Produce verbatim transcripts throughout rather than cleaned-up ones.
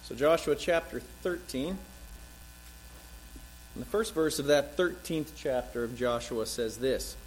So Joshua chapter thirteen. And the first verse of that thirteenth chapter of Joshua says this.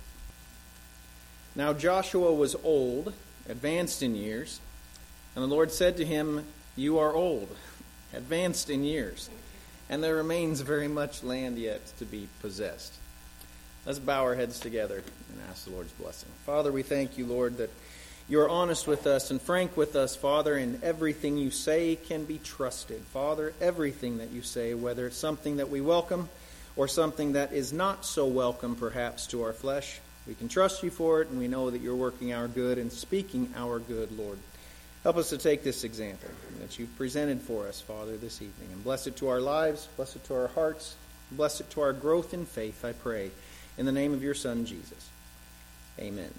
Now Joshua was old, advanced in years, and the Lord said to him, You are old, advanced in years, and there remains very much land yet to be possessed. Let's bow our heads together and ask the Lord's blessing. Father, we thank you, Lord, that you are honest with us and frank with us, Father, and everything you say can be trusted. Father, everything that you say, whether it's something that we welcome or something that is not so welcome perhaps to our flesh, we can trust you for it, and we know that you're working our good and speaking our good, Lord. Help us to take this example that you've presented for us, Father, this evening, and bless it to our lives, bless it to our hearts, bless it to our growth in faith, I pray, in the name of your Son, Jesus. Amen.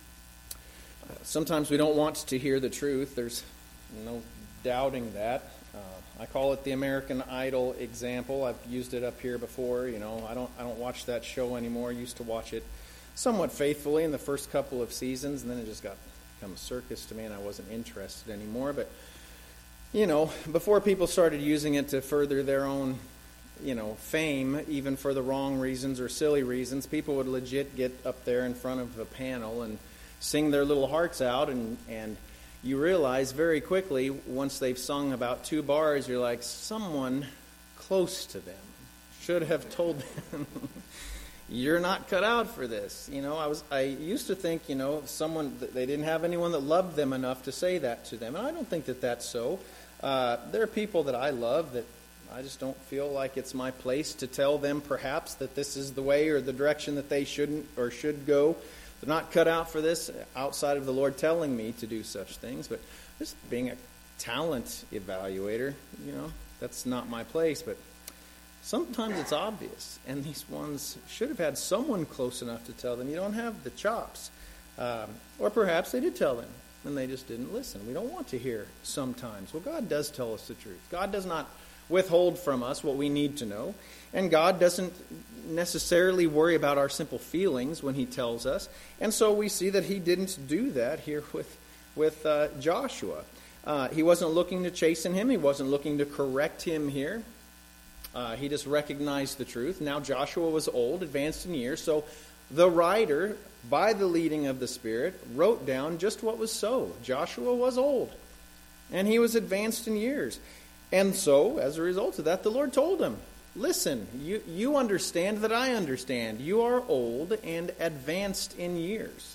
Uh, sometimes we don't want to hear the truth. There's no doubting that. Uh, I call it the American Idol example. I've used it up here before. You know, I don't I don't watch that show anymore. I used to watch it somewhat faithfully in the first couple of seasons, and then it just got become a circus to me, and I wasn't interested anymore. But you know, before people started using it to further their own, you know, fame, even for the wrong reasons or silly reasons, people would legit get up there in front of a panel and sing their little hearts out, and, and you realize very quickly, once they've sung about two bars, you're like, someone close to them should have told them, you're not cut out for this. You know, I was I used to think, you know, someone, they didn't have anyone that loved them enough to say that to them, and I don't think that that's so. Uh, there are people that I love that I just don't feel like it's my place to tell them perhaps that this is the way or the direction that they shouldn't or should go. They're not cut out for this outside of the Lord telling me to do such things. But just being a talent evaluator, you know, that's not my place. But sometimes it's obvious. And these ones should have had someone close enough to tell them, you don't have the chops. Um, or perhaps they did tell them, and they just didn't listen. We don't want to hear sometimes. Well, God does tell us the truth. God does not withhold from us what we need to know. And God doesn't necessarily worry about our simple feelings when he tells us. And so we see that he didn't do that here with, with uh, Joshua. Uh, he wasn't looking to chasten him. He wasn't looking to correct him here. Uh, he just recognized the truth. Now Joshua was old, advanced in years. So the writer, by the leading of the Spirit, wrote down just what was so. Joshua was old, and he was advanced in years. And so, as a result of that, the Lord told him, listen, you, you understand that I understand. You are old and advanced in years.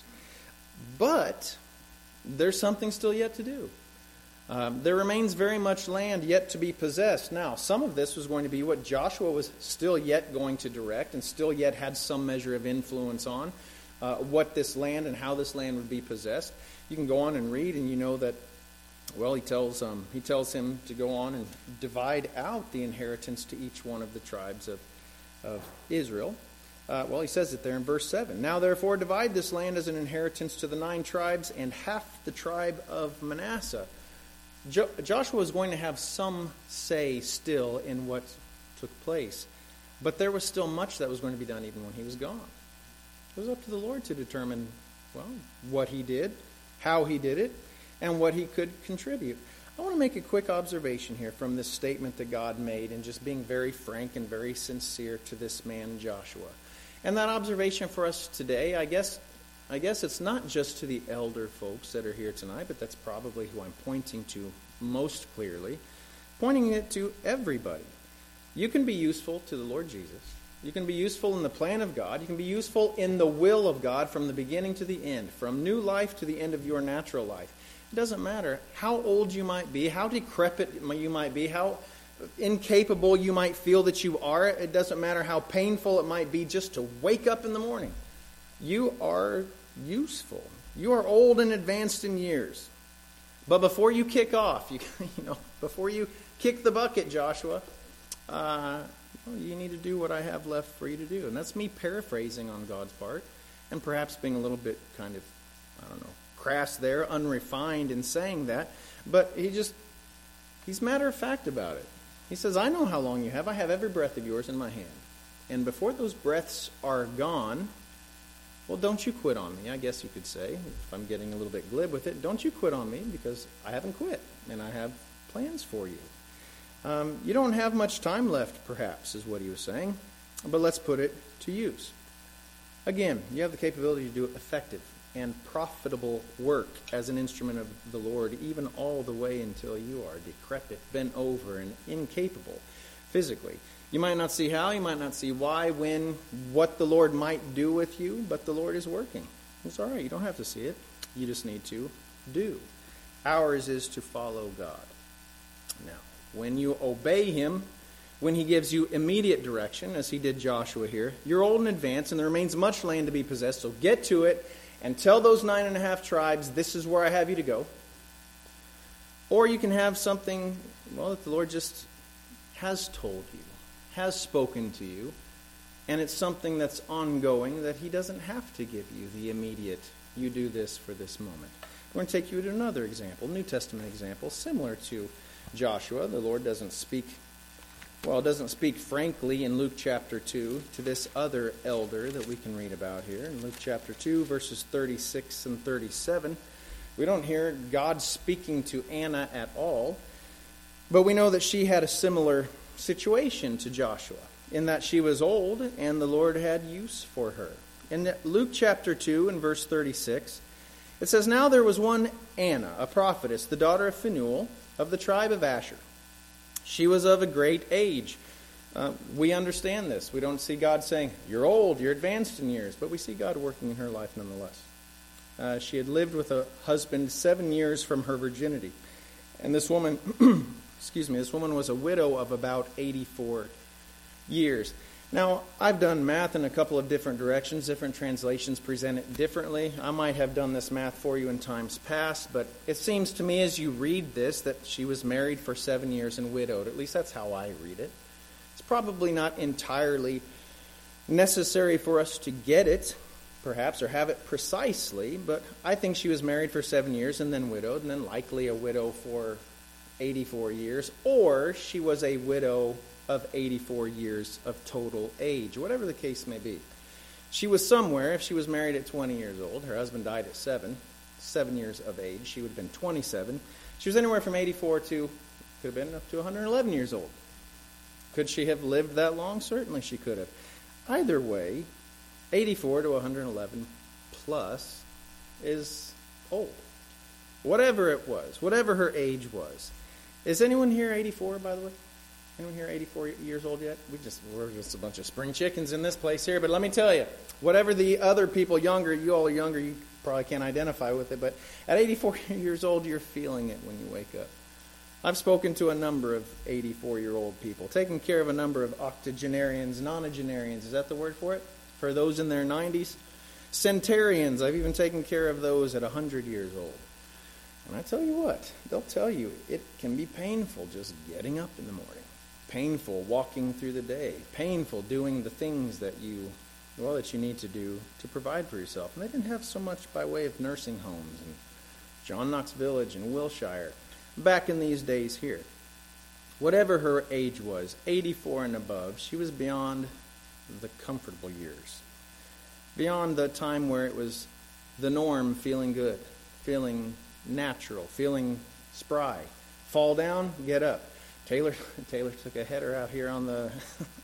But there's something still yet to do. Um, there remains very much land yet to be possessed. Now, some of this was going to be what Joshua was still yet going to direct and still yet had some measure of influence on, uh, what this land and how this land would be possessed. You can go on and read, and you know that Well, he tells um, he tells him to go on and divide out the inheritance to each one of the tribes of, of Israel. Uh, well, he says it there in verse seven. Now, therefore, divide this land as an inheritance to the nine tribes and half the tribe of Manasseh. Jo- Joshua was going to have some say still in what took place. But there was still much that was going to be done even when he was gone. It was up to the Lord to determine, well, what he did, how he did it, and what he could contribute. I want to make a quick observation here from this statement that God made, and just being very frank and very sincere to this man Joshua. And that observation for us today, I guess I guess it's not just to the elder folks that are here tonight, but that's probably who I'm pointing to most clearly, pointing it to everybody. You can be useful to the Lord Jesus. You can be useful in the plan of God. You can be useful in the will of God from the beginning to the end, from new life to the end of your natural life. It doesn't matter how old you might be, how decrepit you might be, how incapable you might feel that you are. It doesn't matter how painful it might be just to wake up in the morning. You are useful. You are old and advanced in years. But before you kick off, you, you know, before you kick the bucket, Joshua, uh, well, you need to do what I have left for you to do. And that's me paraphrasing on God's part, and perhaps being a little bit kind of, I don't know, crass there, unrefined in saying that, but he just, he's matter of fact about it. He says, I know how long you have. I have every breath of yours in my hand. And before those breaths are gone, well, don't you quit on me, I guess you could say, if I'm getting a little bit glib with it. Don't you quit on me, because I haven't quit, and I have plans for you. Um, you don't have much time left, perhaps, is what he was saying. But let's put it to use. Again, you have the capability to do effective and profitable work as an instrument of the Lord, even all the way until you are decrepit, bent over, and incapable physically. You might not see how, you might not see why, when, what the Lord might do with you, but the Lord is working. It's all right. You don't have to see it. You just need to do. Ours is to follow God. Now, when you obey him, when he gives you immediate direction, as he did Joshua here, you're old in advance, and there remains much land to be possessed, so get to it and tell those nine and a half tribes, this is where I have you to go. Or you can have something, well, that the Lord just has told you, has spoken to you, and it's something that's ongoing that he doesn't have to give you the immediate, you do this for this moment. We're going to take you to another example, New Testament example, similar to Joshua. The Lord doesn't speak, well, doesn't speak frankly in Luke chapter two to this other elder that we can read about here. In Luke chapter two, verses thirty-six and thirty-seven, we don't hear God speaking to Anna at all, but we know that she had a similar situation to Joshua, in that she was old and the Lord had use for her. In Luke chapter two and verse thirty-six, it says, Now there was one Anna, a prophetess, the daughter of Phanuel, of the tribe of Asher. She was of a great age. Uh, we understand this. We don't see God saying, you're old, you're advanced in years, but we see God working in her life nonetheless. Uh, she had lived with a husband seven years from her virginity. And this woman, excuse me, this woman was a widow of about eighty-four years. Now, I've done math in a couple of different directions. Different translations present it differently. I might have done this math for you in times past, but it seems to me as you read this that she was married for seven years and widowed. At least that's how I read it. It's probably not entirely necessary for us to get it, perhaps, or have it precisely, but I think she was married for seven years and then widowed, and then likely a widow for eighty-four years, or she was a widow of eighty-four years of total age, whatever the case may be. She was somewhere, if she was married at twenty years old, her husband died at seven, seven years of age, she would have been twenty-seven. She was anywhere from eighty-four to, could have been up to one hundred eleven years old. Could she have lived that long? Certainly she could have. Either way, eighty-four to one hundred eleven plus is old. Whatever it was, whatever her age was. Is anyone here eighty-four, by the way? Anyone here eighty-four years old yet? We just, we're just a bunch of spring chickens in this place here. But let me tell you, whatever the other people younger, you all are younger, you probably can't identify with it. But at eighty-four years old, you're feeling it when you wake up. I've spoken to a number of eighty-four-year-old people, taken care of a number of octogenarians, nonagenarians. Is that the word for it? For those in their nineties. Centenarians, I've even taken care of those at one hundred years old. And I tell you what, they'll tell you it can be painful just getting up in the morning. Painful walking through the day. Painful doing the things that you, well, that you need to do to provide for yourself. And they didn't have so much by way of nursing homes and John Knox Village and Wilshire back in these days here. Whatever her age was, eighty-four and above, she was beyond the comfortable years. Beyond the time where it was the norm, feeling good, feeling natural, feeling spry. Fall down, get up. Taylor Taylor took a header out here on the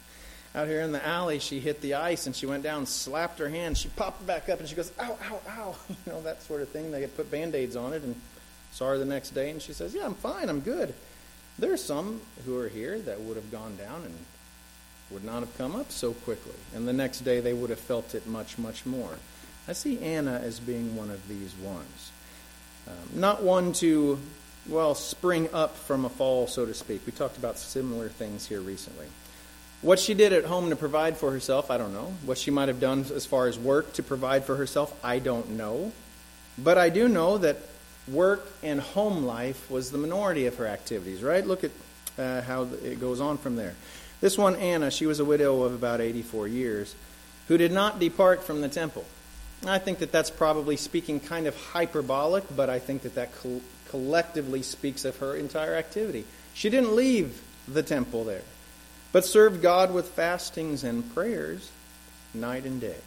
out here in the alley. She hit the ice and she went down, slapped her hand. She popped back up and she goes, ow, ow, ow. You know, that sort of thing. They put Band-Aids on it, and saw her the next day and she says, yeah, I'm fine, I'm good. There are some who are here that would have gone down and would not have come up so quickly. And the next day they would have felt it much, much more. I see Anna as being one of these ones. Um, not one to, well, spring up from a fall, so to speak. We talked about similar things here recently. What she did at home to provide for herself, I don't know. What she might have done as far as work to provide for herself, I don't know. But I do know that work and home life was the minority of her activities, right? Look at uh, how it goes on from there. This one, Anna, she was a widow of about eighty-four years, who did not depart from the temple. I think that that's probably speaking kind of hyperbolic, but I think that that co- collectively speaks of her entire activity. She didn't leave the temple there, but served God with fastings and prayers night and day.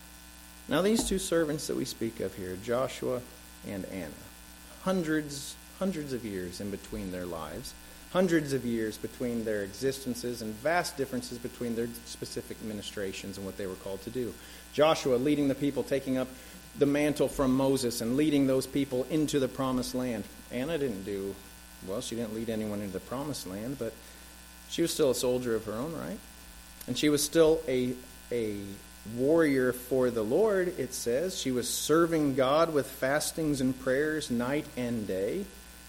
Now these two servants that we speak of here, Joshua and Anna, hundreds, hundreds of years in between their lives, hundreds of years between their existences, and vast differences between their specific ministrations and what they were called to do. Joshua leading the people, taking up the mantle from Moses and leading those people into the promised land. Anna didn't do, well, she didn't lead anyone into the promised land, but she was still a soldier of her own right. And she was still a, a warrior for the Lord, it says. She was serving God with fastings and prayers night and day.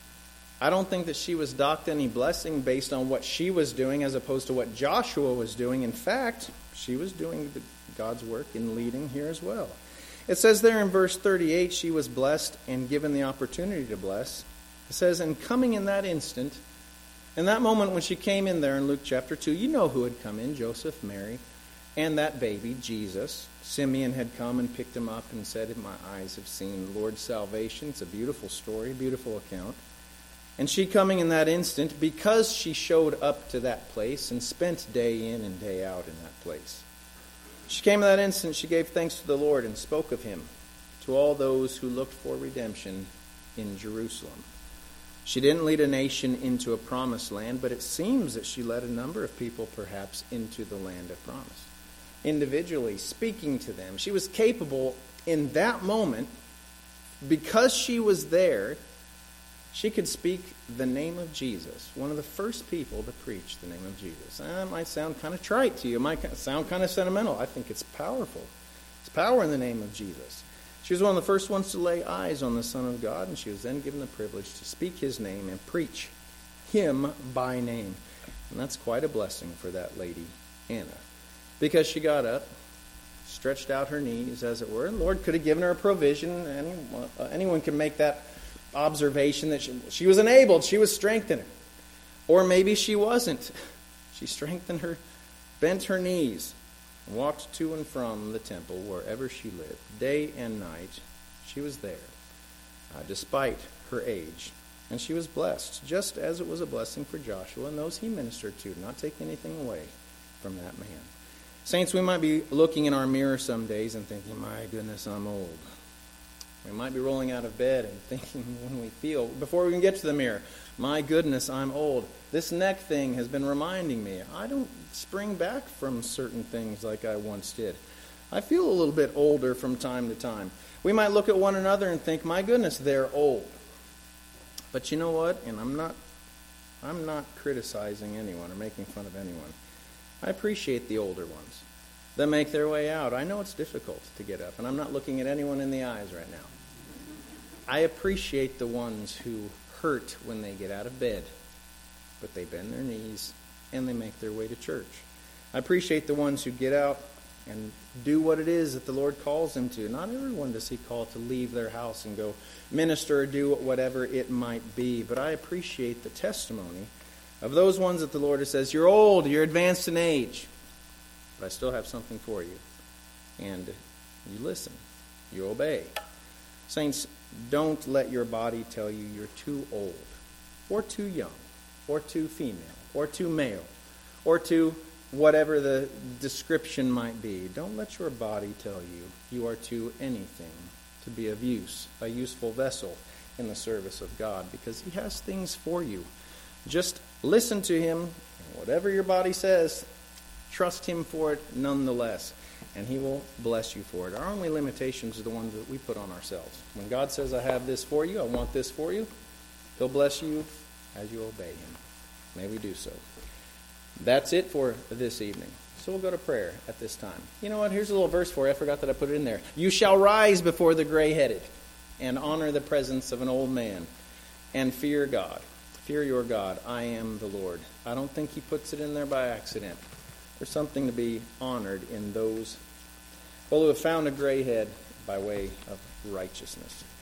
I don't think that she was docked any blessing based on what she was doing as opposed to what Joshua was doing. In fact, she was doing God's work in leading here as well. It says there in verse thirty-eight, she was blessed and given the opportunity to bless. It says, and coming in that instant, in that moment when she came in there in Luke chapter two, you know who had come in, Joseph, Mary, and that baby, Jesus. Simeon had come and picked him up and said, my eyes have seen the Lord's salvation. It's a beautiful story, beautiful account. And she coming in that instant, because she showed up to that place and spent day in and day out in that place. She came in that instant, she gave thanks to the Lord and spoke of him to all those who looked for redemption in Jerusalem. She didn't lead a nation into a promised land, but it seems that she led a number of people perhaps into the land of promise. Individually, speaking to them. She was capable in that moment, because she was there, she could speak the name of Jesus, one of the first people to preach the name of Jesus. That might sound kind of trite to you. It might sound kind of sentimental. I think it's powerful. It's power in the name of Jesus. She was one of the first ones to lay eyes on the Son of God, and she was then given the privilege to speak his name and preach him by name. And that's quite a blessing for that lady, Anna. Because she got up, stretched out her knees, as it were. And the Lord could have given her a provision. Anyone, uh, anyone can make that observation that she, she was enabled, she was strengthened. Or maybe she wasn't. She strengthened her, bent her knees, and walked to and from the temple wherever she lived. Day and night, she was there, uh, despite her age. And she was blessed, just as it was a blessing for Joshua and those he ministered to, not taking anything away from that man. Saints, we might be looking in our mirror some days and thinking, my goodness, I'm old. We might be rolling out of bed and thinking when we feel, before we can get to the mirror, my goodness, I'm old. This neck thing has been reminding me, I don't spring back from certain things like I once did. I feel a little bit older from time to time. We might look at one another and think, my goodness, they're old. But you know what? And I'm not, I'm not criticizing anyone or making fun of anyone. I appreciate the older ones that make their way out. I know it's difficult to get up, and I'm not looking at anyone in the eyes right now. I appreciate the ones who hurt when they get out of bed, but they bend their knees and they make their way to church. I appreciate the ones who get out and do what it is that the Lord calls them to. Not everyone does he call to leave their house and go minister or do whatever it might be, but I appreciate the testimony of those ones that the Lord says, you're old, you're advanced in age, but I still have something for you. And you listen, you obey. Saints, don't let your body tell you you're too old, or too young, or too female, or too male, or too whatever the description might be. Don't let your body tell you you are too anything to be of use, a useful vessel in the service of God, because he has things for you. Just listen to him, and whatever your body says, trust him for it nonetheless, and he will bless you for it. Our only limitations are the ones that we put on ourselves. When God says, I have this for you, I want this for you, he'll bless you as you obey him. May we do so. That's it for this evening. So we'll go to prayer at this time. You know what? Here's a little verse for you. I forgot that I put it in there. You shall rise before the gray-headed and honor the presence of an old man and fear God. Fear your God. I am the Lord. I don't think he puts it in there by accident. There's something to be honored in those, well, who have found a gray head by way of righteousness.